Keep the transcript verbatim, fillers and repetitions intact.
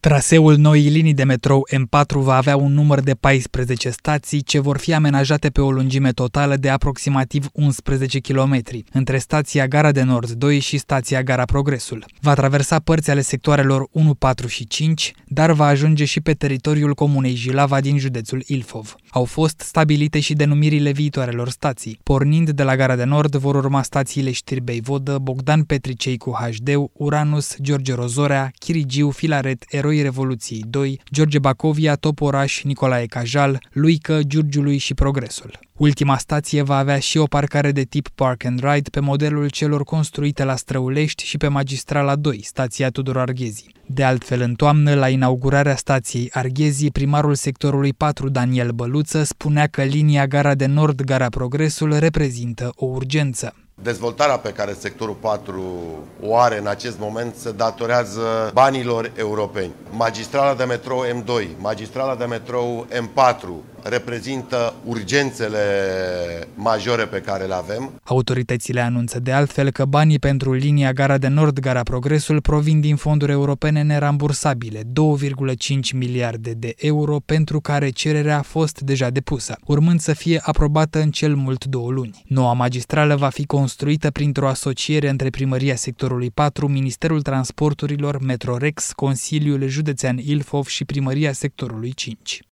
Traseul noii linii de metrou M patru va avea un număr de paisprezece stații ce vor fi amenajate pe o lungime totală de aproximativ unsprezece kilometri, între stația Gara de Nord doi și stația Gara Progresul. Va traversa părți ale sectoarelor unu, patru și cinci, dar va ajunge și pe teritoriul comunei Jilava din județul Ilfov. Au fost stabilite și denumirile viitoarelor stații. Pornind de la Gara de Nord vor urma stațiile Știrbei Vodă, Bogdan Petricei cu H D, Uranus, George Rozorea, Chirigiu, Filaret, Eroi Revoluției doi, George Bacovia, Toporaș, Nicolae Cajal, Luică, Giurgiului și Progresul. Ultima stație va avea și o parcare de tip Park and Ride pe modelul celor construite la Străulești și pe Magistrala doi, stația Tudor Arghezi. De altfel, în toamnă, la inaugurarea stației Arghezi, primarul sectorului patru, Daniel Băluță, spunea că linia Gara de Nord, Gara Progresul reprezintă o urgență. Dezvoltarea pe care sectorul patru o are în acest moment se datorează banilor europeni. Magistrala de metrou M doi, magistrala de metrou M patru reprezintă urgențele majore pe care le avem. Autoritățile anunță de altfel că banii pentru linia Gara de Nord, Gara Progresul provin din fonduri europene nerambursabile, două virgulă cinci miliarde de euro, pentru care cererea a fost deja depusă, urmând să fie aprobată în cel mult două luni. Noua magistrală va fi construită printr-o asociere între Primăria Sectorului patru, Ministerul Transporturilor, Metrorex, Consiliul Județean Ilfov și Primăria Sectorului cinci.